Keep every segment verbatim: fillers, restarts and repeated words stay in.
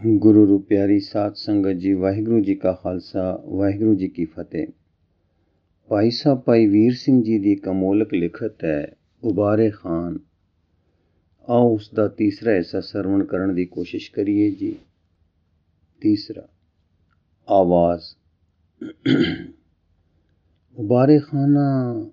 गुरु रू प्यारी साध संगत जी, वाहिगुरु जी का खालसा, वाहिगुरु जी की फतेह। भाई साहब भाई वीर सिंह जी की एक अमोलक लिखत है उबारे खान। आओ उसका तीसरा हिस्सा सरवण करने की कोशिश करिए जी। तीसरा, आवाज। उबारे खाना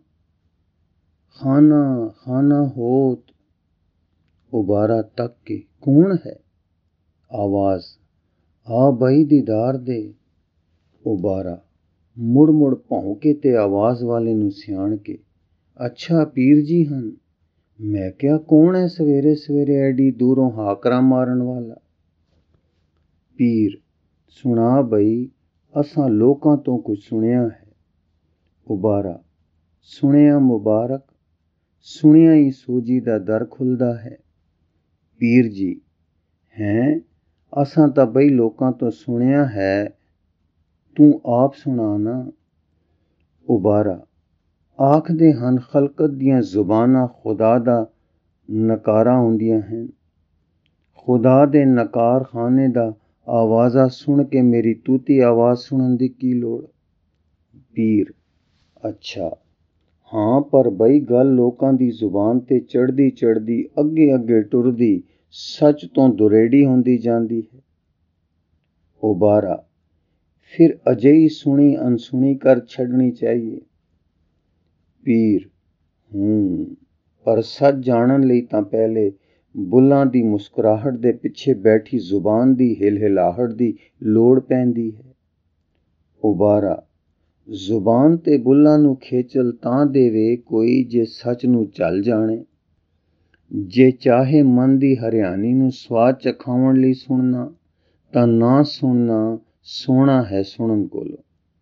खाना खाना होत, उबारा तक के कौन है। आवाज, आ बई दीदार दे। उबारा मुड़ मुड़ भौंके ते आवाज वाले नूं सियाण के, अच्छा पीर जी हन। मैं क्या कौन है सवेरे सवेरे एडी दूरों हाकरा मारन वाला। पीर, सुना बई, असां लोकां तो कुछ सुनिया है। उबारा, सुनिया मुबारक, सुनिया ही सोजी दा दर खुलदा है। पीर जी, हैं असां तां बई लोकां तो सुनिया है, तू आप सुना ना। उबारा, आखदे हन खलकत दियां जुबानां खुदा दा नकारा हुंदियां हन। खुदा दे नकार खाने दा आवाज़ा सुन के मेरी तूती आवाज़ सुनन दी की लोड़। पीर, अच्छा हाँ, पर बई गल लोकां दी जुबान ते चढ़दी चढ़दी अगे अगे टुरदी सच तो दुरेड़ी हुंदी जांदी है। उबारा, फिर अजेही सुनी अनसुनी कर छड़नी चाहिए। पीर, हूं, पर सच जानन लई तां पहले बुल्लां दी मुस्कुराहट दे पिछे बैठी जुबान दी हिलहिलाहट दी लोड़ पैंदी है। उबारा, जुबान ते बुल्लां नूं खेचल तां देवे कोई जे सच नूं झल जाणे। जे चाहे मन दी हरियाणी नूं स्वाद चखावण लई सुनना, तां ना सुनना सोहना है सुनन कोलों।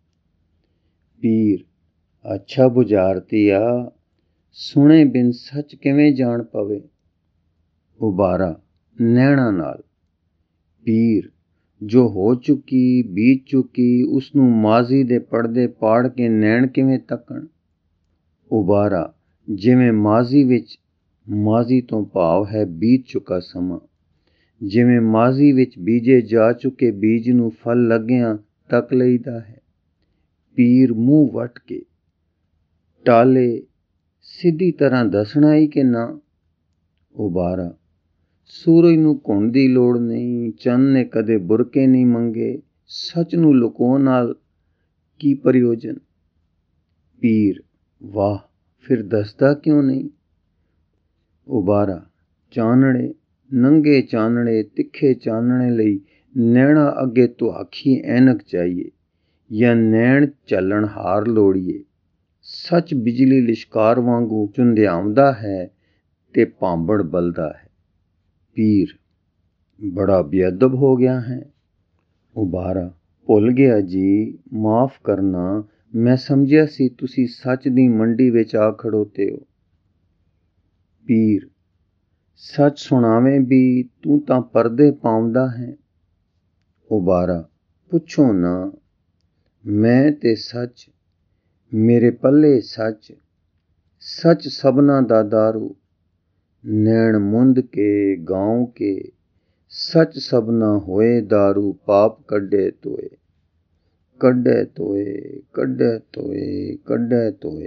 पीर, अच्छा बुझारतिया, सुने बिन सच किवें जान पवे। उबारा, नैणा नाल। पीर, जो हो चुकी बीत चुकी उसनूं माजी दे पड़दे पाड़ के नैण किवें तकण। उबारा, जिवें माजी विच, माजी तो भाव है बीत चुका समा, जिवें माजी विच बीजे जा चुके बीज नूं फल लग्गियां तक लईदा है। पीर मूंह वट के, टाले सीधी तरह दसना ही कि ना। उबारा, सूरज नूं घुण दी लोड़ नहीं, चंद ने कदे बुरके नहीं मंगे, सच नूं लुकाउण नाल की प्रयोजन। पीर, वाह, फिर दसदा क्यों नहीं। उबारा, चानणे नंगे चानणे तिखे चानणे लई नैणा अगे तुआखी ऐनक चाहिए, या नैण झल्लण हार लोड़िए। सच बिजली लिशकार वांगू चुंधियावदा है ते भांबड़ बलदा है। पीर, बड़ा बेअदब हो गया है। उबारा, भुल गया जी, माफ करना, मैं समझिया सी तुसी सच दी मंडी विच आ खड़ोते हो। पीर, सच सुनावें भी तू तां परदे पाउंदा है। उबारा, पुछो ना, मैं ते सच, मेरे पल्ले सच, सच सबना दा दारू। नैण मुंद के गांव के, सच सबना होए दारू पाप कड्डे तोए, कड्डे तोए, कड्डे तोए, कड्डे तोए।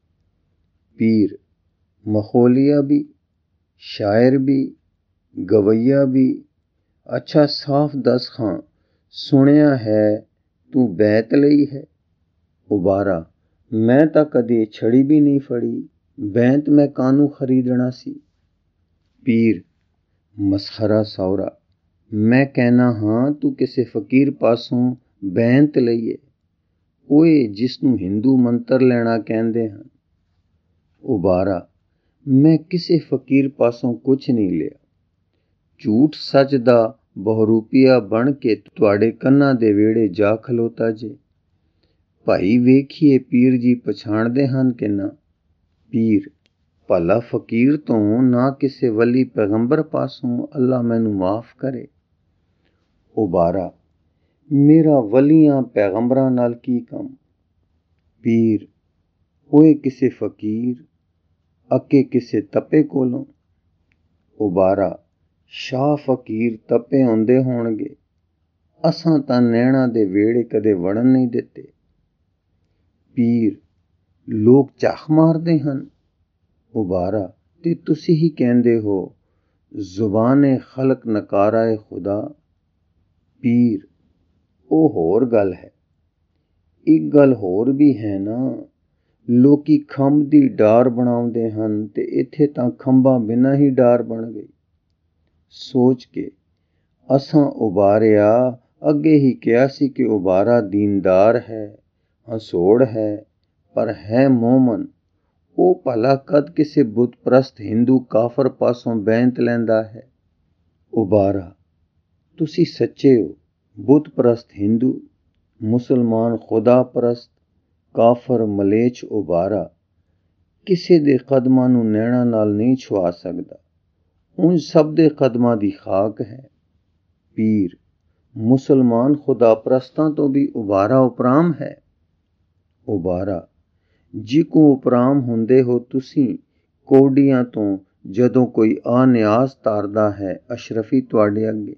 पीर, मखौलिया भी, शायर भी, गवैया भी। अच्छा साफ दस खां, सुनिया है तू बैत लई है। उबारा, मैं तां कदे छड़ी भी नहीं फड़ी, बैंत मैं कानू खरीदना सी। पीर, मसखरा सौरा, मैं कहना हाँ तू किसे फकीर पासों बैंत लईए, ओए जिसनू हिंदू मंत्र लेना कहंदे हन। उबारा, मैं किसे फकीर पासों कुछ नहीं लिया, झूठ सच दा बहुरूपिया बन के तुहाडे कन्ना दे वेड़े जा खलोता जे। भाई वेखिए पीर जी पछाणदे हन कि ना। पीर, भला फकीर तो ना किसे वली पैगंबर पासों, अल्लाह मैनू माफ करे। उबारा, मेरा वलियां पैगंबरां नाल की कम। पीर, ओए किसे फकीर अके किसे तपे कोलों। उबारा, शाह फकीर तपे हुंदे होणगे, ਅਸਾਂ ਤਾਂ ਨੈਣਾ ਦੇ ਵੇੜੇ ਕਦੇ ਵੜਨ ਨਹੀਂ ਦਿੱਤੇ। ਪੀਰ, ਲੋਕ ਝਾਕ ਮਾਰਦੇ ਹਨ। ਉਬਾਰਾ, ਤੇ ਤੁਸੀਂ ਹੀ ਕਹਿੰਦੇ ਹੋ ਜ਼ੁਬਾਨ-ਏ ਖਲਕ ਨਕਾਰਾ-ਏ ਖੁਦਾ। ਪੀਰ, ਉਹ ਹੋਰ ਗੱਲ ਹੈ। ਇੱਕ ਗੱਲ ਹੋਰ ਵੀ ਹੈ ਨਾ, ਲੋਕੀ ਖੰਭ ਦੀ ਡਾਰ ਬਣਾਉਂਦੇ ਹਨ ਤੇ ਇੱਥੇ ਤਾਂ ਖੰਭਾਂ ਬਿਨਾਂ ਹੀ ਡਾਰ ਬਣ ਗਈ। ਸੋਚ ਕੇ ਅਸਾਂ ਉਬਾਰਿਆ ਅੱਗੇ ਹੀ ਕਿਹਾ ਸੀ ਕਿ ਉਬਾਰਾ ਦੀਨਦਾਰ ਹੈ, ਹਸੋੜ ਹੈ, ਪਰ ਹੈ ਮੋਮਨ। ਉਹ ਭਲਾ ਕਦ ਕਿਸੇ ਬੁੱਤ ਪ੍ਰਸਤ ਹਿੰਦੂ ਕਾਫਰ ਪਾਸੋਂ ਬੈਂਤ ਲੈਂਦਾ ਹੈ। ਉਬਾਰਾ, ਤੁਸੀਂ ਸੱਚੇ ਹੋ। ਬੁੱਤ ਪ੍ਰਸਤ ਹਿੰਦੂ, ਮੁਸਲਮਾਨ ਖੁਦਾ ਪ੍ਰਸਤ, ਕਾਫਰ ਮਲੇਛ ਉਬਾਰਾ ਕਿਸੇ ਦੇ ਕਦਮਾਂ ਨੂੰ ਨੈਣਾ ਨਾਲ ਨਹੀਂ ਛੁਆ ਸਕਦਾ। ਉਂਝ ਸਭ ਦੇ ਕਦਮਾਂ ਦੀ ਖਾਕ ਹੈ। ਪੀਰ, ਮੁਸਲਮਾਨ ਖੁਦਾ ਪ੍ਰਸਤਾਂ ਤੋਂ ਵੀ ਉਬਾਰਾ ਉਪਰਾਮ ਹੈ। ਉਬਾਰਾ, ਜਿਕੂ ਉਪਰਾਮ ਹੁੰਦੇ ਹੋ ਤੁਸੀਂ ਕੋਡੀਆਂ ਤੋਂ ਜਦੋਂ ਕੋਈ ਅਨਿਆਸ ਤਾਰਦਾ ਹੈ ਅਸ਼ਰਫੀ ਤੁਹਾਡੇ ਅੱਗੇ।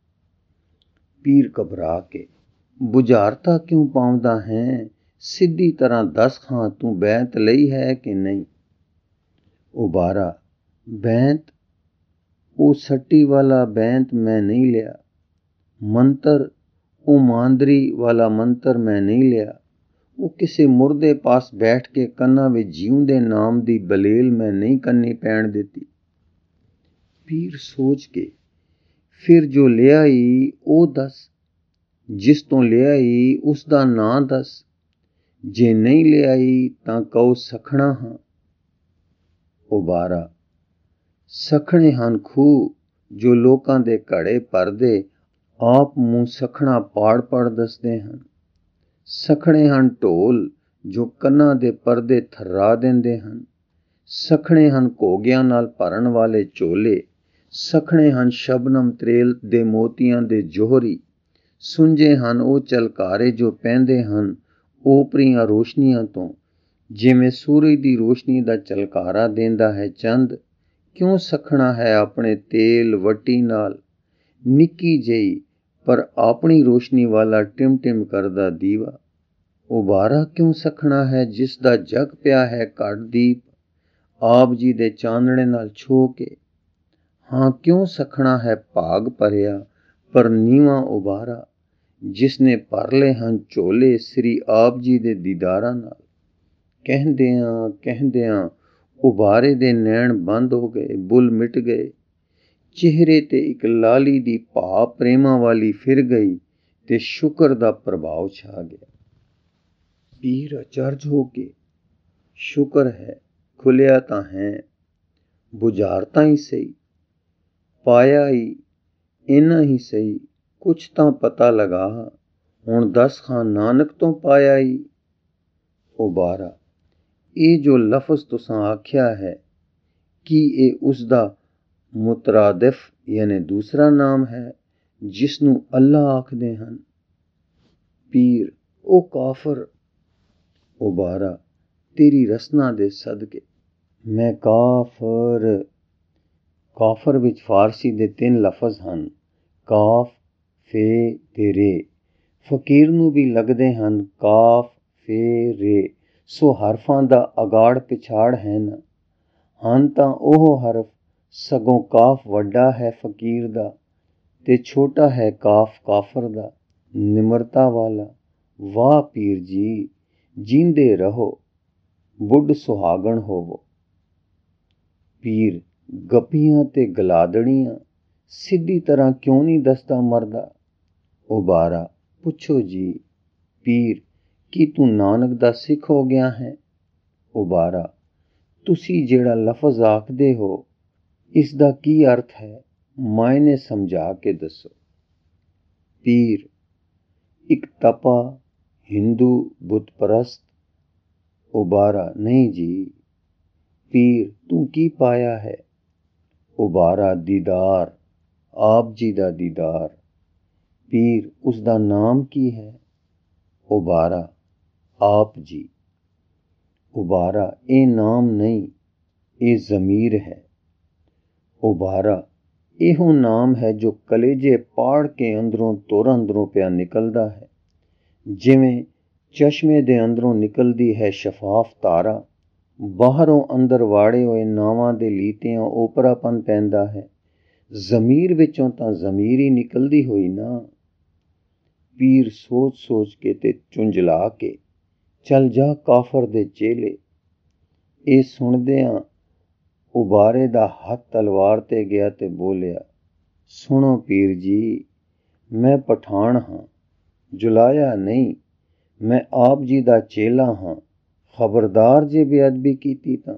ਪੀਰ ਘਬਰਾ ਕੇ, ਬੁਝਾਰਤਾ ਕਿਉਂ ਪਾਉਂਦਾ ਹੈ? ਸਿੱਧੀ ਤਰ੍ਹਾਂ ਦੱਸ ਖਾਂ ਤੂੰ ਬੈਂਤ ਲਈ ਹੈ ਕਿ ਨਹੀਂ। ਉਬਾਰਾ, ਬੈਂਤ? ਉਹ ਸੱਟੀ ਵਾਲਾ ਬੈਂਤ ਮੈਂ ਨਹੀਂ ਲਿਆ। ਮੰਤਰ? ਉਹ ਮਾਂਦਰੀ ਵਾਲਾ ਮੰਤਰ ਮੈਂ ਨਹੀਂ ਲਿਆ। ਉਹ ਕਿਸੇ ਮੁਰਦੇ ਪਾਸ ਬੈਠ ਕੇ ਕੰਨਾਂ ਵਿੱਚ ਜਿਉਂਦੇ ਨਾਮ ਦੀ ਬਲੇਲ ਮੈਂ ਨਹੀਂ ਕੰਨੀ ਪੈਣ ਦਿੱਤੀ। ਪੀਰ ਸੋਚ ਕੇ, ਫਿਰ ਜੋ ਲਿਆ ਈ ਉਹ ਦੱਸ। ਜਿਸ ਤੋਂ ਲਿਆ ਈ ਉਸ ਦਾ ਨਾਂ ਦੱਸ। ਜੇ ਨਹੀਂ ਲਿਆ ਈ ਤਾਂ ਕਹੋ ਸਖਣਾ ਹਾਂ। ਉਬਾਰਾ, ਸਖਣੇ ਹਨ ਖੂਹ ਜੋ ਲੋਕਾਂ ਦੇ ਘੜੇ ਭਰਦੇ ਆਪ ਮੂੰਹ ਸਖਣਾ ਪਾੜ ਪਾੜ ਦੱਸਦੇ ਹਨ। ਸਖਣੇ ਹਨ ਢੋਲ ਜੋ ਕੰਨਾਂ ਦੇ ਪਰਦੇ ਥਰਰਾ ਦਿੰਦੇ ਹਨ। ਸਖਣੇ ਹਨ ਘੋਗਿਆਂ ਨਾਲ ਭਰਨ ਵਾਲੇ ਝੋਲੇ। ਸਖਣੇ ਹਨ ਸ਼ਬਨਮ ਤਰੇਲ ਦੇ ਮੋਤੀਆਂ ਦੇ ਜੋਹਰੀ। ਸੁੰਝੇ ਹਨ ਉਹ ਝਲਕਾਰੇ ਜੋ ਪੈਂਦੇ ਹਨ ਓਪਰੀਆਂ ਰੋਸ਼ਨੀਆਂ ਤੋਂ, ਜਿਵੇਂ ਸੂਰਜ ਦੀ ਰੋਸ਼ਨੀ ਦਾ ਝਲਕਾਰਾ ਦਿੰਦਾ ਹੈ ਚੰਦ। ਕਿਉਂ ਸਖਣਾ ਹੈ ਆਪਣੇ ਤੇਲ ਵੱਟੀ ਨਾਲ ਨਿੱਕੀ ਜਿਹੀ ਪਰ ਆਪਣੀ ਰੋਸ਼ਨੀ ਵਾਲਾ ਟਿਮ ਟਿਮ ਕਰਦਾ ਦੀਵਾ। ਉਬਾਰਾ, ਕਿਉਂ ਸਖਣਾ ਹੈ ਜਿਸ ਦਾ ਜਗ ਪਿਆ ਹੈ ਘੱਟ ਦੀਪ ਆਪ ਜੀ ਦੇ ਚਾਨਣੇ ਨਾਲ ਛੋ ਕੇ। ਹਾਂ, ਕਿਉਂ ਸਖਣਾ ਹੈ ਭਾਗ ਭਰਿਆ ਪਰ ਨੀਵਾਂ ਉਬਾਰਾ ਜਿਸ ਨੇ ਭਰ ਲਏ ਹਨ ਝੋਲੇ ਸ੍ਰੀ ਆਪ ਜੀ ਦੇ ਦੀਦਾਰਾਂ ਨਾਲ। ਕਹਿੰਦਿਆਂ ਕਹਿੰਦਿਆਂ ਉਬਾਰੇ ਦੇ ਨੈਣ ਬੰਦ ਹੋ ਗਏ, ਬੁੱਲ ਮਿਟ ਗਏ। ਚਿਹਰੇ ਤੇ ਇੱਕ ਲਾਲੀ ਦੀ ਭਾ ਪ੍ਰੇਮਾਂ ਵਾਲੀ ਫਿਰ ਗਈ ਤੇ ਸ਼ੁਕਰ ਦਾ ਪ੍ਰਭਾਵ ਛਾ ਗਿਆ। ਪੀਰ ਅਚਰਜ ਹੋ ਕੇ, ਸ਼ੁਕਰ ਹੈ ਖੁੱਲਿਆ ਤਾਂ ਹੈ, ਬੁਝਾਰਤਾਂ ਹੀ ਸਹੀ, ਪਾਇਆ ਹੀ ਇੰਨਾ ਹੀ ਸਹੀ, ਕੁਛ ਤਾਂ ਪਤਾ ਲਗਾ। ਹੁਣ ਦੱਸ ਖਾਂ ਨਾਨਕ ਤੋਂ ਪਾਇਆ ਹੀ। ਉਬਾਰਾ, ਇਹ ਜੋ ਲਫ਼ਜ਼ ਤੁਸਾਂ ਆਖਿਆ ਹੈ ਕੀ ਇਹ ਉਸ ਦਾ ਮੁਤਰਾਦਿਫ ਯਾਨੀ ਦੂਸਰਾ ਨਾਮ ਹੈ ਜਿਸ ਨੂੰ ਅੱਲਾ ਆਖਦੇ ਹਨ। ਪੀਰ, ਉਹ ਕਾਫਰ। ਉਬਾਰਾ, ਤੇਰੀ ਰਸਨਾ ਦੇ ਸਦਕੇ ਮੈਂ ਕਾਫਰ। ਕਾਫਰ ਵਿੱਚ ਫਾਰਸੀ ਦੇ ਤਿੰਨ ਲਫ਼ਜ਼ ਹਨ, ਕਾਫ, ਫੇ ਤੇ ਰੇ। ਫਕੀਰ ਨੂੰ ਵੀ ਲੱਗਦੇ ਹਨ ਕਾਫ, ਫੇ, ਰੇ। ਸੋ ਹਰਫਾਂ ਦਾ ਅਗਾੜ ਪਿਛਾੜ ਹੈ ਨਾ। ਹਨ ਤਾਂ ਉਹ ਹਰਫ, ਸਗੋਂ ਕਾਫ ਵੱਡਾ ਹੈ ਫਕੀਰ ਦਾ ਤੇ ਛੋਟਾ ਹੈ ਕਾਫ ਕਾਫਰ ਦਾ। ਨਿਮਰਤਾ ਵਾਲਾ। ਵਾਹ ਪੀਰ ਜੀ, ਜੀਂਦੇ ਰਹੋ, ਬੁੱਢ ਸੁਹਾਗਣ ਹੋਵੋ। ਪੀਰ, ਗੱਪੀਆਂ ਤੇ ਗਲਾਦੜੀਆਂ ਸਿੱਧੀ ਤਰ੍ਹਾਂ ਕਿਉਂ ਨਹੀਂ ਦੱਸਦਾ ਮਰਦਾ। ਉਬਾਰਾ, ਪੁੱਛੋ ਜੀ। ਪੀਰ, ਕੀ ਤੂੰ ਨਾਨਕ ਦਾ ਸਿੱਖ ਹੋ ਗਿਆ ਹੈ। ਉਬਾਰਾ, ਤੁਸੀਂ ਜਿਹੜਾ ਲਫ਼ਜ਼ ਆਖਦੇ ਹੋ ਇਸ ਦਾ ਕੀ ਅਰਥ ਹੈ, ਮਾਇਨੇ ਸਮਝਾ ਕੇ ਦੱਸੋ। ਪੀਰ, ਇੱਕ ਤਪਾ ਹਿੰਦੂ ਬੁੱਤ ਪ੍ਰਸਤ। ਉਬਾਰਾ, ਨਹੀਂ ਜੀ। ਪੀਰ, ਤੂੰ ਕੀ ਪਾਇਆ ਹੈ। ਉਬਾਰਾ, ਦੀਦਾਰ, ਆਪ ਜੀ ਦਾ ਦੀਦਾਰ। ਪੀਰ, ਉਸ ਦਾ ਨਾਮ ਕੀ ਹੈ। ਉਬਾਰਾ, ਆਪ ਜੀ। ਉਬਾਰਾ, ਇਹ ਨਾਮ ਨਹੀਂ, ਇਹ ਜ਼ਮੀਰ ਹੈ। ਉਬਾਰਾ, ਇਹੋ ਨਾਮ ਹੈ ਜੋ ਕਲੇਜੇ ਪਾੜ ਕੇ ਅੰਦਰੋਂ ਤੋਰ ਅੰਦਰੋਂ ਪਿਆ ਨਿਕਲਦਾ ਹੈ। ਜਿਵੇਂ ਚਸ਼ਮੇ ਦੇ ਅੰਦਰੋਂ ਨਿਕਲਦੀ ਹੈ ਸ਼ਫਾਫ ਧਾਰਾ, ਬਾਹਰੋਂ ਅੰਦਰ ਵਾੜੇ ਹੋਏ ਨਾਵਾਂ ਦੇ ਲੀਤਿਆਂ ਓਪਰਾਪਨ ਪੈਂਦਾ ਹੈ। ਜ਼ਮੀਰ ਵਿੱਚੋਂ ਤਾਂ ਜ਼ਮੀਰ ਹੀ ਨਿਕਲਦੀ ਹੋਈ ਨਾ। ਪੀਰ ਸੋਚ ਸੋਚ ਕੇ ਤੇ ਚੁੰਝਲਾ ਕੇ, ਚੱਲ ਜਾ ਕਾਫਰ ਦੇ ਚੇਲੇ। ਇਹ ਸੁਣਦਿਆਂ ਉਬਾਰੇ ਦਾ ਹੱਥ ਤਲਵਾਰ ਤੇ ਗਿਆ ਤੇ ਬੋਲਿਆ, ਸੁਣੋ ਪੀਰ ਜੀ, ਮੈਂ ਪਠਾਨ ਹਾਂ, ਜੁਲਾਇਆ ਨਹੀਂ। ਮੈਂ ਆਪ ਜੀ ਦਾ ਚੇਲਾ ਹਾਂ, ਖਬਰਦਾਰ ਜੇ ਬੇਅਦਬੀ ਕੀਤੀ ਤਾਂ।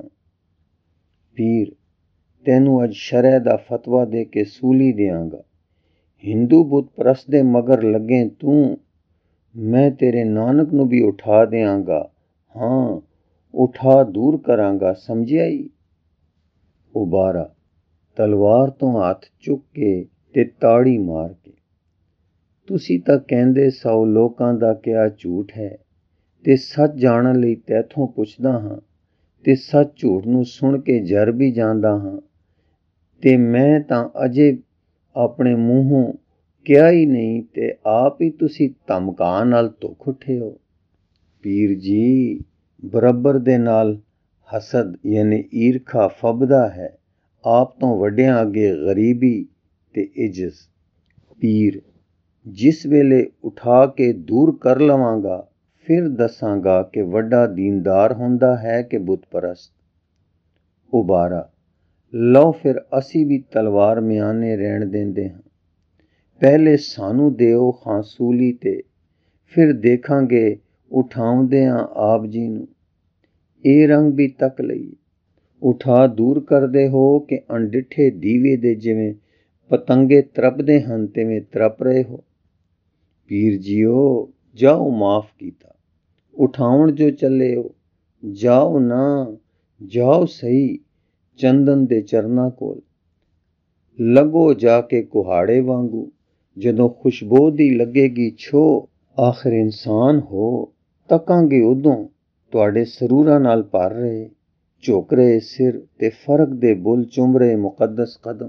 ਪੀਰ, ਤੈਨੂੰ ਅੱਜ ਸ਼ਰਅ ਦਾ ਫਤਵਾ ਦੇ ਕੇ ਸੂਲੀ ਦਿਆਂਗਾ। ਹਿੰਦੂ ਬੁੱਤ ਪ੍ਰਸਤ ਦੇ ਮਗਰ ਲੱਗੇ ਤੂੰ, ਮੈਂ ਤੇਰੇ ਨਾਨਕ ਨੂੰ ਵੀ ਉਠਾ ਦਿਆਂਗਾ। ਹਾਂ, ਉਠਾ ਦੂਰ ਕਰਾਂਗਾ, ਸਮਝਿਆ ਈ। ਉਬਾਰਾ ਤਲਵਾਰ ਤੋਂ ਹੱਥ ਚੁੱਕ ਕੇ ਤੇ ਤਾੜੀ ਮਾਰ ਕੇ, ਤੁਸੀਂ ਤਾਂ ਕਹਿੰਦੇ ਸੌ ਲੋਕਾਂ ਦਾ ਕਿਆ ਝੂਠ ਹੈ, ਤੇ ਸੱਚ ਜਾਣਨ ਲਈ ਤੈਥੋਂ ਪੁੱਛਦਾ ਹਾਂ, ਤੇ ਸੱਚ ਝੂਠ ਨੂੰ ਸੁਣ ਕੇ ਜਰ ਵੀ ਜਾਂਦਾ ਹਾਂ। ਤੇ ਮੈਂ ਤਾਂ ਅਜੇ ਆਪਣੇ ਮੂੰਹੋਂ ਕਿਹਾ ਹੀ ਨਹੀਂ ਤੇ ਆਪ ਹੀ ਤੁਸੀਂ ਧਮਕਾ ਨਾਲ ਧੁੱਖ ਉੱਠੇ ਹੋ। ਪੀਰ ਜੀ, ਬਰਾਬਰ ਦੇ ਨਾਲ ਹਸਦ ਯਾਨੀ ਈਰਖਾ ਫੱਬਦਾ ਹੈ। ਆਪ ਤੋਂ ਵੱਡਿਆਂ ਅੱਗੇ ਗਰੀਬੀ ਤੇ ਇਜਜ਼। ਪੀਰ, ਜਿਸ ਵੇਲੇ ਉਠਾ ਕੇ ਦੂਰ ਕਰ ਲਵਾਂਗਾ, ਫਿਰ ਦੱਸਾਂਗਾ ਕਿ ਵੱਡਾ ਦੀਨਦਾਰ ਹੁੰਦਾ ਹੈ ਕਿ ਬੁੱਤ ਪਰਸਤ। ਉਬਾਰਾ, ਲਓ ਫਿਰ ਅਸੀਂ ਵੀ ਤਲਵਾਰ ਮਿਆਨੇ ਰਹਿਣ ਦਿੰਦੇ ਹਾਂ। ਪਹਿਲੇ ਸਾਨੂੰ ਦਿਓ ਖਾਂ ਸੂਲੀ ਤੇ, ਫਿਰ ਦੇਖਾਂਗੇ ਉਠਾਉਂਦਿਆਂ ਆਪ ਜੀ ਨੂੰ। ਇਹ ਰੰਗ ਵੀ ਤੱਕ ਲਈ, ਉਠਾ ਦੂਰ ਕਰਦੇ ਹੋ ਕਿ ਅਣਡਿੱਠੇ ਦੀਵੇ ਦੇ ਜਿਵੇਂ ਪਤੰਗੇ ਤਰਪਦੇ ਹਨ ਤਿਵੇਂ ਤਰਪ ਰਹੇ ਹੋ। ਪੀਰ ਜੀਓ, ਜਾਓ, ਮਾਫ ਕੀਤਾ। ਉਠਾਉਣ ਜੋ ਚੱਲੇ ਹੋ, ਜਾਓ ਨਾ, ਜਾਓ ਸਹੀ ਚੰਦਨ ਦੇ ਚਰਨਾਂ ਕੋਲ। ਲੱਗੋ ਜਾ ਕੇ ਕੁਹਾੜੇ ਵਾਂਗੂ, ਜਦੋਂ ਖੁਸ਼ਬੂ ਦੀ ਲੱਗੇਗੀ ਛੋ, ਆਖਰ ਇਨਸਾਨ ਹੋ। ਤੱਕਾਂਗੇ ਉਦੋਂ ਤੁਹਾਡੇ ਸਰੂਰਾਂ ਨਾਲ ਭਰ ਰਹੇ, ਝੁਕ ਰਹੇ ਸਿਰ ਤੇ ਫਰਕ ਦੇ ਬੁੱਲ ਚੁੰਮ ਰਹੇ ਮੁਕੱਦਸ ਕਦਮ।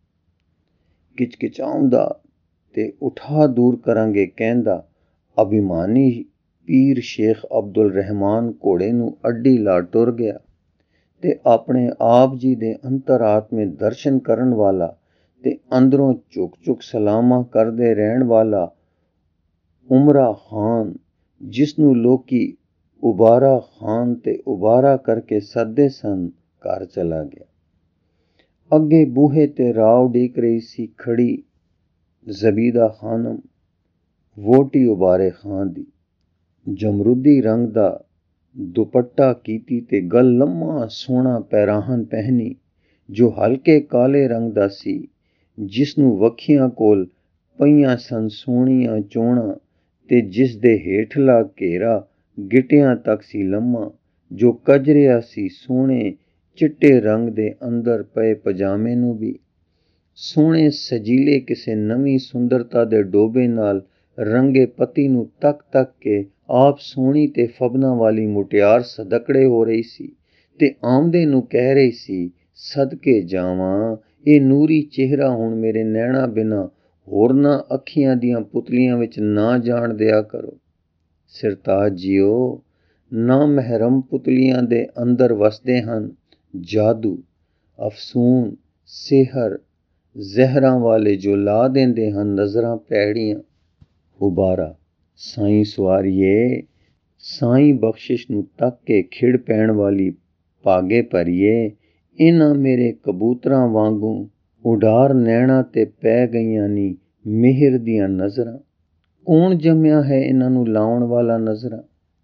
ਕਿਚਕਿਚਾਉਂਦਾ ਤੇ ਉਠਾ ਦੂਰ ਕਰਾਂਗੇ ਕਹਿੰਦਾ ਅਭਿਮਾਨੀ ਪੀਰ ਸ਼ੇਖ ਅਬਦੁਲ ਰਹਿਮਾਨ ਘੋੜੇ ਨੂੰ ਅੱਡੀ ਲਾ ਟੁਰ ਗਿਆ ਤੇ ਆਪਣੇ ਆਪ ਜੀ ਦੇ ਅੰਤਰਾਤਮੇ ਦਰਸ਼ਨ ਕਰਨ ਵਾਲਾ ਤੇ ਅੰਦਰੋਂ ਝੁਕ ਝੁਕ ਸਲਾਮਾਂ ਕਰਦੇ ਰਹਿਣ ਵਾਲਾ ਉਮਰਾ ਖਾਨ, ਜਿਸ ਨੂੰ ਲੋਕੀ ਉਬਾਰਾ ਖਾਨ ਤੇ ਉਬਾਰਾ ਕਰਕੇ ਸੱਦੇ ਸਨ, ਘਰ ਚਲਾ ਗਿਆ। ਅੱਗੇ ਬੂਹੇ ਤੇ ਰਾਹ ਉਡੀਕ ਰਹੀ ਸੀ ਖੜੀ ਜ਼ਬੀਦਾ ਖਾਨਮ, ਵੋਟੀ ਉਬਾਰੇ ਖਾਨ ਦੀ। ਜਮਰੂਦੀ ਰੰਗ ਦਾ ਦੁਪੱਟਾ ਕੀਤੀ ਤੇ ਗਲ ਲੰਮਾ ਸੋਹਣਾ ਪੈਰਾਹਨ ਪਹਿਨੀ, ਜੋ ਹਲਕੇ ਕਾਲੇ ਰੰਗ ਦਾ ਸੀ, ਜਿਸ ਨੂੰ ਵੱਖੀਆਂ ਕੋਲ ਪਈਆਂ ਸਨ ਸੋਹਣੀਆਂ ਚੋਣਾਂ ਤੇ ਜਿਸ ਦੇ ਹੇਠਲਾ ਘੇਰਾ ਗਿੱਟਿਆਂ ਤੱਕ ਸੀ ਲੰਮਾ, ਜੋ ਕੱਜ ਰਿਹਾ ਸੀ ਸੋਹਣੇ ਚਿੱਟੇ ਰੰਗ ਦੇ ਅੰਦਰ ਪਏ ਪਜਾਮੇ ਨੂੰ ਵੀ। ਸੋਹਣੇ ਸਜੀਲੇ ਕਿਸੇ ਨਵੀਂ ਸੁੰਦਰਤਾ ਦੇ ਡੋਬੇ ਨਾਲ ਰੰਗੇ ਪਤੀ ਨੂੰ ਤੱਕ ਤੱਕ ਕੇ ਆਪ ਸੋਹਣੀ ਤੇ ਫਬਨਾਂ ਵਾਲੀ ਮੁਟਿਆਰ ਸਦਕੜੇ ਹੋ ਰਹੀ ਸੀ ਤੇ ਆਮਦੇ ਨੂੰ ਕਹਿ ਰਹੀ ਸੀ, ਸਦਕੇ ਜਾਵਾਂ, ਇਹ ਨੂਰੀ ਚਿਹਰਾ ਹੁਣ ਮੇਰੇ ਨੈਣਾ ਬਿਨਾਂ ਹੋਰਨਾਂ ਅੱਖੀਆਂ ਦੀਆਂ ਪੁਤਲੀਆਂ ਵਿੱਚ ਨਾ ਜਾਣ ਦਿਆ ਕਰੋ। ਸਰਤਾਜ ਜੀਓ, ਨਾ ਮਹਿਰਮ ਪੁਤਲੀਆਂ ਦੇ ਅੰਦਰ ਵਸਦੇ ਹਨ ਜਾਦੂ, ਅਫਸੂਨ, ਸਿਹਰ, ਜ਼ਹਿਰਾਂ ਵਾਲੇ ਜੋ ਲਾ ਦਿੰਦੇ ਹਨ ਨਜ਼ਰਾਂ ਪੈੜੀਆਂ। ਉਬਾਰਾ, ਸਾਈਂ ਸਵਾਰੀਏ, ਸਾਈਂ ਬਖਸ਼ਿਸ਼ ਨੂੰ ਤੱਕ ਕੇ ਖਿੜ ਪੈਣ ਵਾਲੀ ਭਾਗੇ ਭਰੀਏ, ਇਹਨਾਂ ਮੇਰੇ ਕਬੂਤਰਾਂ ਵਾਂਗੂ ਉਡਾਰ ਨੈਣਾ ਤੇ ਪੈ ਗਈਆਂ ਨੀ ਮਿਹਰ ਦੀਆਂ ਨਜ਼ਰਾਂ। ਕੌਣ ਜੰਮਿਆ ਹੈ ਇਹਨਾਂ ਨੂੰ ਲਾਉਣ ਵਾਲਾ ਨਜ਼ਰਾਂ।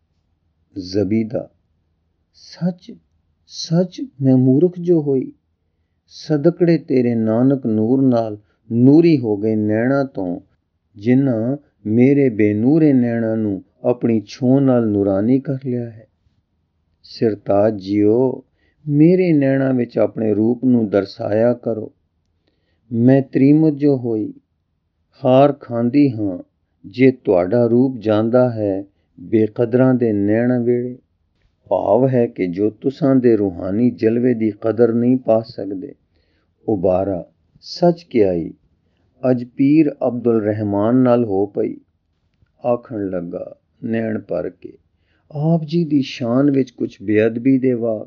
ਜ਼ਬੀਦਾ, ਸੱਚ ਸੱਚ ਮੈਂ ਮੂਰਖ ਜੋ ਹੋਈ, ਸਦਕੜੇ ਤੇਰੇ ਨਾਨਕ ਨੂਰ ਨਾਲ ਨੂਰੀ ਹੋ ਗਏ ਨੈਣਾ ਤੋਂ, ਜਿਨ੍ਹਾਂ ਮੇਰੇ ਬੇਨੂਰੇ ਨੈਣਾ ਨੂੰ ਆਪਣੀ ਛੋਹ ਨਾਲ ਨੂਰਾਨੀ ਕਰ ਲਿਆ ਹੈ। ਸਰਤਾਜ ਜੀਓ, ਮੇਰੇ ਨੈਣਾ ਵਿੱਚ ਆਪਣੇ ਰੂਪ ਨੂੰ ਦਰਸਾਇਆ ਕਰੋ। ਮੈਂ ਤਰੀਮਤ ਜੋ ਹੋਈ, ਖਾਰ ਖਾਂਦੀ ਹਾਂ ਜੇ ਤੁਹਾਡਾ ਰੂਪ ਜਾਂਦਾ ਹੈ ਬੇਕਦਰਾਂ ਦੇ ਨੈਣ ਵੇੜੇ। ਭਾਵ ਹੈ ਕਿ ਜੋ ਤੁਸਾਂ ਦੇ ਰੂਹਾਨੀ ਜਲਵੇ ਦੀ ਕਦਰ ਨਹੀਂ ਪਾ ਸਕਦੇ। ਉਬਾਰਾ, सच कियाई अज पीर अब्दुल रहमान नाल हो पई। आखण लगा नैण भर के, आप जी दी शान विच कुछ बेअदबी दे वाक।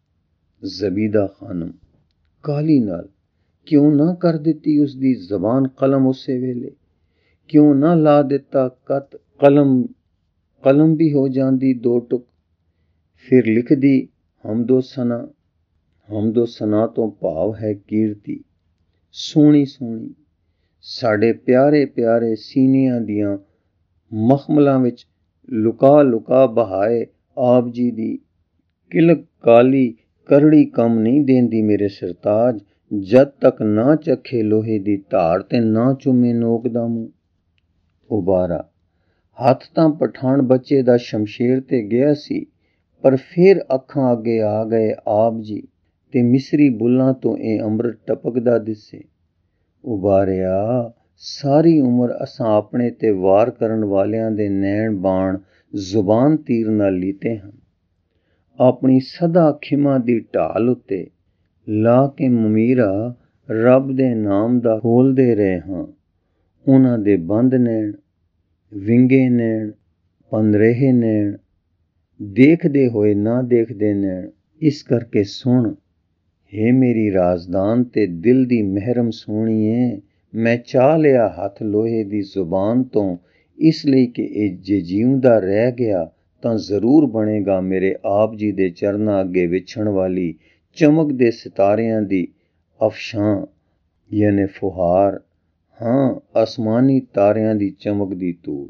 जबीदा खानम काली नाल, क्यों ना कर दिती उसदी जबान कलम उसे वेले, क्यों ना ला दिता कत कलम कलम भी हो जांदी दो टुक। फिर लिख दी हमदो सना, हमदो सना तो भाव है कीर्ति। सोहनी सोहनी साडे प्यारे प्यारे सीनियां दियां मखमलां विच लुका लुका बहाए आप जी दी किलक काली करड़ी कम नहीं देंदी मेरे सरताज, जद तक ना चखे लोहे दी धार ते ना चुमे नोक दा मूंह। उबारा हथ तां पठान बच्चे दा शमशेर ते गया सी, पर फिर अखां अगे आ गए आप जी ते मिसरी बुल्लां तो ए अमृत टपकदा दिसे। उबारिया सारी उम्र असां अपने ते वार करन वालियां दे नैण बाण जुबान तीर नाल लीते हन। अपनी सदा खिमा दी ढाल उत्ते ला के ममीरा रब दे नाम दा खोलदे रहे हां। उन्हां दे बंद नैण, विंगे नैण, पंदरेहे नैण, देखदे होए ना देखदे नैण। इस करके सुन हे मेरी राजदान ते दिल दी महरम सोहणीए, मैं चा लिया हथ लोहे दी जुबान तो इसलिए कि ए जे जीवदा रह गया तां जरूर बनेगा मेरे आप जी दे चरनां अगे विछण वाली चमकदे सितारियां दी अफशां यानी फुहार, हाँ आसमानी तारियां दी चमकदी धूड़।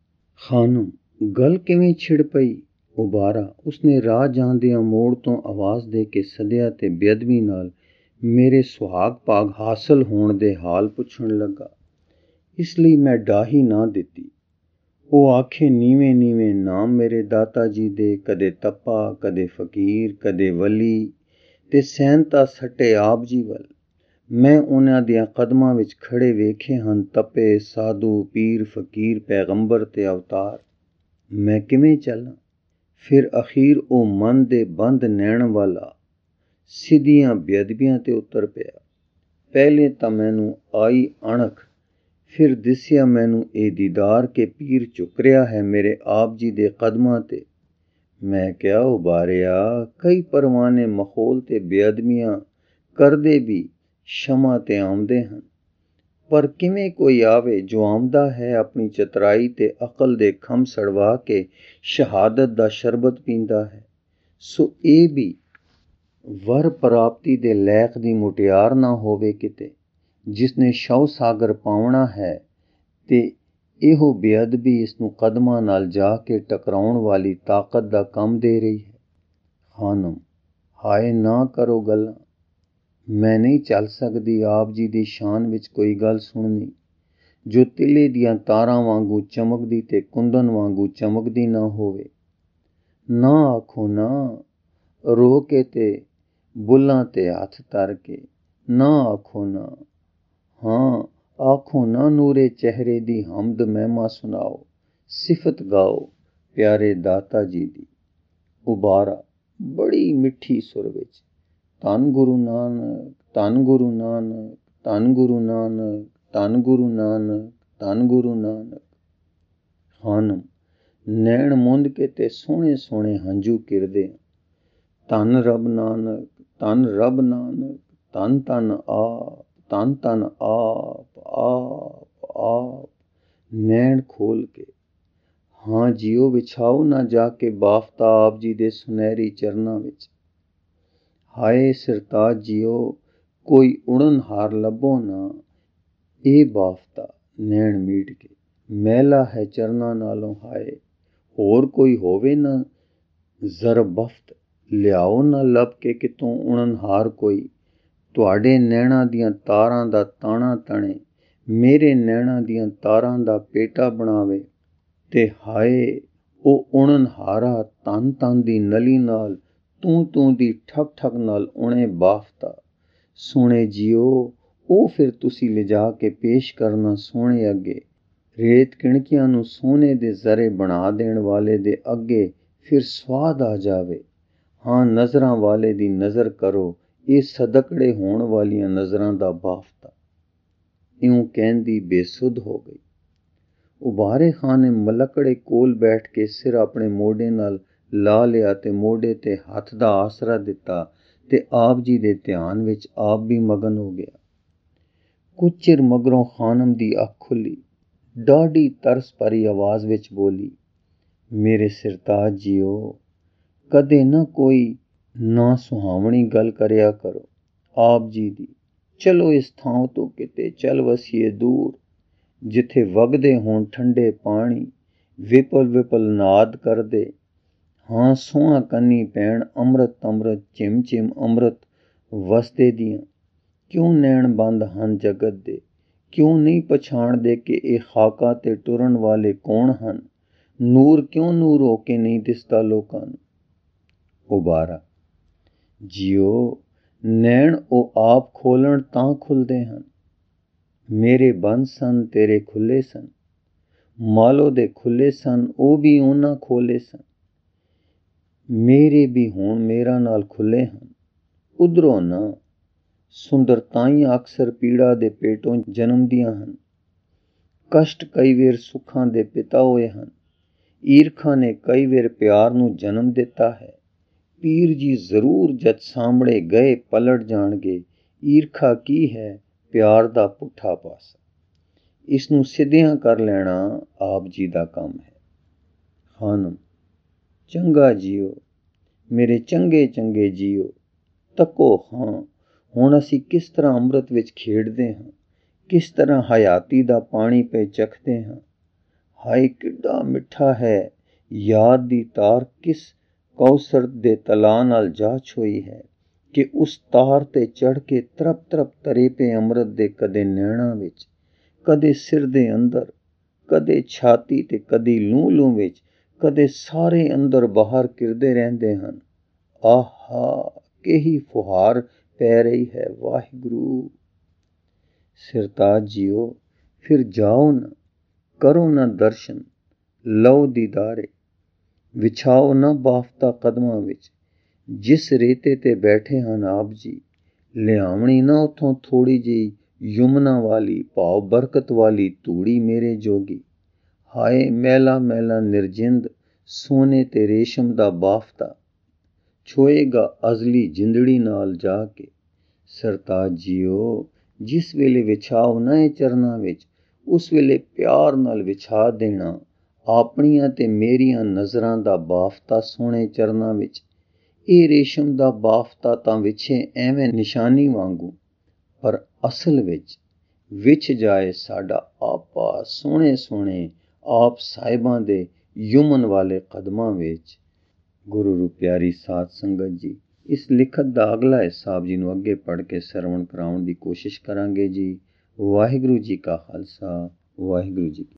खानम गल किवें छिड़ पई। उबारा उसने राह जांदियां मोड़ तो आवाज़ दे के सदिया ते बेअदबी नाल मेरे सुहाग भाग हासिल होण दे हाल पुछण लगा। इसलिए मैं डाही ना दिती। ओ आखे नीवें नीवें नाम मेरे दाता जी दे, कदे तप्पा कदे फकीर कदे वली ते सैनता सट्टे आप जी वल। मैं उन्हां दियां कदमां विच खड़े वेखे हन तपे साधु पीर फकीर पैगंबर ते अवतार। मैं किवें चलां फिर अखीर ओ मन दे बंद नैण वाला सिद्धियां बेअदबियां ते उतर पिया। पहले तां मैनू आई अणख, फिर दिसिया मैनू ए दीदार के पीर झुक रिया है मेरे आप जी दे कदमां ते। मैं क्या उबारिया कई परवाने मखौल ते बेअदबियां करदे भी क्षमा ते आउंदे हन, पर किवें कोई आवे जो आउंदा है अपनी चतराई ते अकल दे खम सड़वा के शहादत दा शरबत पींदा है। सो ए भी वर प्राप्ति दे लैक दी मुटियार ना होवे किते, जिसने शव सागर पावना है ते ਇਹੋ ਬੇਅਦਬੀ ਇਸ ਨੂੰ ਕਦਮਾਂ ਨਾਲ ਜਾ ਕੇ ਟਕਰਾਉਣ ਵਾਲੀ ਤਾਕਤ ਦਾ ਕੰਮ ਦੇ ਰਹੀ ਹੈ। ਖਾਨਮ ਹਾਏ ਨਾ ਕਰੋ ਗੱਲਾਂ, ਮੈਂ ਨਹੀਂ ਚੱਲ ਸਕਦੀ ਆਪ ਜੀ ਦੀ ਸ਼ਾਨ ਵਿੱਚ ਕੋਈ ਗੱਲ ਸੁਣਨੀ ਜੋ ਤਿੱਲੇ ਦੀਆਂ ਤਾਰਾਂ ਵਾਂਗੂ ਚਮਕਦੀ ਤੇ ਕੁੰਦਨ ਵਾਂਗੂ ਚਮਕਦੀ ਨਾ ਹੋਵੇ। ਨਾ ਆਖੋ ਨਾ, ਰੋ ਕੇ ਤੇ ਬੁੱਲਾਂ ਤੇ ਹੱਥ ਧਰ ਕੇ ਨਾ ਆਖੋ ਨਾ। ਹਾਂ आखो ना नूरे चेहरे दी हमद महिमा सुनाओ, सिफत गाओ प्यारे दाता जी दी। उबारा बड़ी मिठी सुर विच धन गुरु नानक धन गुरु नानक धन गुरु नानक धन गुरु नानक धन गुरु नानक। खानम नैण मुंद के ते सोहणे सोहणे हंजू किरदे, धन रब नानक धन रब नानक धन धन आप धन धन आप आप आप। नैण खोल के हाँ जियो विछाओ ना जाके बाफ्ता आप जी दे सुनहरी चरनां विच। हाय सरताज जियो कोई उड़न हार लभो ना, ए बाफ्ता नैण मीट के मैला है चरनां नालों हाय। होर कोई होवे ना जरबफ्त, लियाओ ना लभ के कितों उड़न हार कोई। ਤੁਹਾਡੇ ਨੈਣਾਂ ਦੀਆਂ ਤਾਰਾਂ ਦਾ ਤਾਣਾ ਤਣੇ ਮੇਰੇ ਨੈਣਾਂ ਦੀਆਂ ਤਾਰਾਂ ਦਾ ਪੇਟਾ ਬਣਾਵੇ ਤੇ ਹਾਏ ਉਹ ਉਣਨ ਹਾਰਾ ਤਨ ਤਨ ਦੀ ਨਲੀ ਨਾਲ ਤੂੰ ਤੂੰ ਦੀ ਠਕ ਠਕ ਨਾਲ ਉਣੇ ਬਾਫਤਾ। ਸੋਹਣੇ ਜੀਓ ਉਹ ਫਿਰ ਤੁਸੀਂ ਲਿਜਾ ਕੇ ਪੇਸ਼ ਕਰਨਾ ਸੋਹਣੇ ਅੱਗੇ। ਰੇਤ ਕਿਣਕਿਆਂ ਨੂੰ ਸੋਨੇ ਦੇ ਜ਼ਰੇ ਬਣਾ ਦੇਣ ਵਾਲੇ ਦੇ ਅੱਗੇ ਫਿਰ ਸਵਾਦ ਆ ਜਾਵੇ। ਹਾਂ ਨਜ਼ਰਾਂ ਵਾਲੇ ਦੀ ਨਜ਼ਰ ਕਰੋ ਇਹ ਸਦਕੜੇ ਹੋਣ ਵਾਲੀਆਂ ਨਜ਼ਰਾਂ ਦਾ ਬਾਫਤਾ। ਇਉਂ ਕਹਿੰਦੀ ਬੇਸੁੱਧ ਹੋ ਗਈ। ਉਬਾਰੇ ਖਾਂ ਨੇ ਮਲਕੜੇ ਕੋਲ ਬੈਠ ਕੇ ਸਿਰ ਆਪਣੇ ਮੋਢੇ ਨਾਲ ਲਾ ਲਿਆ ਤੇ ਮੋਢੇ ਤੇ ਹੱਥ ਦਾ ਆਸਰਾ ਦਿੱਤਾ ਤੇ ਆਪ ਜੀ ਦੇ ਧਿਆਨ ਵਿੱਚ ਆਪ ਵੀ ਮਗਨ ਹੋ ਗਿਆ। ਕੁਝ ਚਿਰ ਮਗਰੋਂ ਖਾਨਮ ਦੀ ਅੱਖ ਖੁੱਲੀ, ਡਾਢੀ ਤਰਸ ਭਰੀ ਆਵਾਜ਼ ਵਿੱਚ ਬੋਲੀ, ਮੇਰੇ ਸਿਰਤਾਜ ਜੀਓ, ਕਦੇ ਨਾ ਕੋਈ ਨਾ ਸੁਹਾਵਣੀ ਗੱਲ ਕਰਿਆ ਕਰੋ ਆਪ ਜੀ ਦੀ। ਚਲੋ ਇਸ ਥਾਂ ਤੋਂ ਕਿਤੇ ਚੱਲ ਵਸੀਏ ਦੂਰ, ਜਿੱਥੇ ਵਗਦੇ ਹੋਣ ਠੰਡੇ ਪਾਣੀ, ਵਿਪਲ ਵਿਪਲ ਨਾਦ ਕਰਦੇ। ਹਾਂ ਸੋਹਾਂ ਕੰਨੀ ਪੈਣ ਅੰਮ੍ਰਿਤ ਅੰਮ੍ਰਿਤ ਚਿਮ ਚਿਮ ਅੰਮ੍ਰਿਤ ਵਸਦੇ ਦੀਆਂ। ਕਿਉਂ ਨੈਣ ਬੰਦ ਹਨ ਜਗਤ ਦੇ, ਕਿਉਂ ਨਹੀਂ ਪਛਾਣਦੇ ਕਿ ਇਹ ਖਾਕਾਂ ਤੇ ਟੁਰਨ ਵਾਲੇ ਕੌਣ ਹਨ? ਨੂਰ ਕਿਉਂ ਨੂਰ ਹੋ ਕੇ ਨਹੀਂ ਦਿਸਦਾ ਲੋਕਾਂ ਨੂੰ? ਉਬਾਰਾ, ਜੀਓ, ਨੈਣ ਉਹ ਆਪ ਖੋਲਣ ਤਾਂ ਖੁੱਲਦੇ ਹਨ। ਮੇਰੇ ਬੰਦ ਸਨ, ਤੇਰੇ ਖੁੱਲੇ ਸਨ। ਮਾਲੋ ਦੇ ਖੁੱਲੇ ਸਨ, ਉਹ ਵੀ ਉਹਨਾਂ ਖੋਲੇ ਸਨ। ਮੇਰੇ ਵੀ ਹੁਣ ਮੇਰਾ ਨਾਲ ਖੁੱਲੇ ਹਨ। ਉਧਰੋਂ ਨਾ, ਸੁੰਦਰਤਾਈਆਂ ਅਕਸਰ ਪੀੜਾ ਦੇ ਪੇਟੋਂ ਜਨਮਦੀਆਂ ਹਨ। ਕਸ਼ਟ ਕਈ ਵੇਰ ਸੁੱਖਾਂ ਦੇ ਪਿਤਾ ਹੋਏ ਹਨ। ਈਰਖਾ ਨੇ ਕਈ ਵੇਰ ਪਿਆਰ ਨੂੰ ਜਨਮ ਦਿੱਤਾ ਹੈ। ਪੀਰ ਜੀ ਜ਼ਰੂਰ ਜਦ ਸਾਹਮਣੇ ਗਏ ਪਲਟ ਜਾਣਗੇ। ਈਰਖਾ ਕੀ ਹੈ? ਪਿਆਰ ਦਾ ਪੁੱਠਾ ਪਾਸਾ। ਇਸ ਨੂੰ ਸਿੱਧਿਆਂ ਕਰ ਲੈਣਾ ਆਪ ਜੀ ਦਾ ਕੰਮ ਹੈ। ਖਾਨਮ, ਚੰਗਾ ਜੀਓ, ਮੇਰੇ ਚੰਗੇ ਚੰਗੇ ਜੀਓ, ਤੱਕੋ ਹਾਂ, ਹੁਣ ਅਸੀਂ ਕਿਸ ਤਰ੍ਹਾਂ ਅੰਮ੍ਰਿਤ ਵਿੱਚ ਖੇਡਦੇ ਹਾਂ, ਕਿਸ ਤਰ੍ਹਾਂ ਹਯਾਤੀ ਦਾ ਪਾਣੀ ਪੇ ਚਖਦੇ ਹਾਂ। ਹਾਏ ਕਿੱਡਾ ਮਿੱਠਾ ਹੈ। ਯਾਦ ਦੀ ਤਾਰ ਕਿਸ ਕੌਸਰ ਦੇ ਤਲਾਅ ਨਾਲ ਜਾ ਛੋਈ ਹੈ ਕਿ ਉਸ ਤਾਰ ਤੇ ਚੜ੍ਹ ਕੇ ਤਰਪ ਤਰਪ ਤਰੇ ਪਏ ਅੰਮ੍ਰਿਤ ਦੇ ਕਦੇ ਨੈਣਾਂ ਵਿੱਚ, ਕਦੇ ਸਿਰ ਦੇ ਅੰਦਰ, ਕਦੇ ਛਾਤੀ ਤੇ ਕਦੀ ਲੂੰ ਲੂੰ ਵਿੱਚ, ਕਦੇ ਸਾਰੇ ਅੰਦਰ ਬਾਹਰ ਕਿਰਦੇ ਰਹਿੰਦੇ ਹਨ। ਆਹਾ, ਕਿਹੀ ਫੁਹਾਰ ਪੈ ਰਹੀ ਹੈ। ਵਾਹਿਗੁਰੂ। ਸਿਰਤਾਜ ਜੀਓ, ਫਿਰ ਜਾਓ ਨਾ, ਕਰੋ ਨਾ ਦਰਸ਼ਨ, ਲਓ ਦੀਦਾਰੇ, ਵਿਛਾਓ ਨਾ ਬਾਫਤਾ ਕਦਮਾਂ ਵਿੱਚ। ਜਿਸ ਰੇਤੇ ਤੇ ਬੈਠੇ ਹਨ ਆਪ ਜੀ, ਲਿਆਵਣੀ ਨਾ ਉੱਥੋਂ ਥੋੜ੍ਹੀ ਜਿਹੀ ਯੁਮਨਾ ਵਾਲੀ ਭਾਵ ਬਰਕਤ ਵਾਲੀ ਧੂੜੀ ਮੇਰੇ ਜੋਗੀ। ਹਾਏ ਮੈਲਾ ਮੈਲਾ ਨਿਰਜਿੰਦ ਸੋਨੇ ਤੇ ਰੇਸ਼ਮ ਦਾ ਬਾਫਤਾ ਛੋਏਗਾ ਅਜ਼ਲੀ ਜਿੰਦੜੀ ਨਾਲ ਜਾ ਕੇ। ਸਰਤਾਜ ਜੀਓ, ਜਿਸ ਵੇਲੇ ਵਿਛਾਓ ਨਾ ਇਹ ਚਰਨਾਂ ਵਿੱਚ, ਉਸ ਵੇਲੇ ਪਿਆਰ ਨਾਲ ਵਿਛਾ ਦੇਣਾ ਆਪਣੀਆਂ ਤੇ ਮੇਰੀਆਂ ਨਜ਼ਰਾਂ ਦਾ ਬਾਫਤਾ ਸੋਹਣੇ ਚਰਨਾਂ ਵਿੱਚ। ਇਹ ਰੇਸ਼ਮ ਦਾ ਬਾਫਤਾ ਤਾਂ ਵਿਛੇ ਐਵੇਂ ਨਿਸ਼ਾਨੀ ਵਾਂਗੂ, ਪਰ ਅਸਲ ਵਿੱਚ ਵਿਛ ਜਾਏ ਸਾਡਾ ਆਪਾ ਸੋਹਣੇ ਸੋਹਣੇ ਆਪ ਸਾਹਿਬਾਂ ਦੇ ਯੁਮਨ ਵਾਲੇ ਕਦਮਾਂ ਵਿੱਚ। ਗੁਰੂ ਰੂ ਪਿਆਰੀ ਸਾਧ ਸੰਗਤ ਜੀ, ਇਸ ਲਿਖਤ ਦਾ ਅਗਲਾ ਹਿੱਸਾ ਆਪ ਜੀ ਨੂੰ ਅੱਗੇ ਪੜ੍ਹ ਕੇ ਸਰਵਣ ਕਰਾਉਣ ਦੀ ਕੋਸ਼ਿਸ਼ ਕਰਾਂਗੇ ਜੀ। ਵਾਹਿਗੁਰੂ ਜੀ ਕਾ ਖਾਲਸਾ, ਵਾਹਿਗੁਰੂ ਜੀ ਕੀ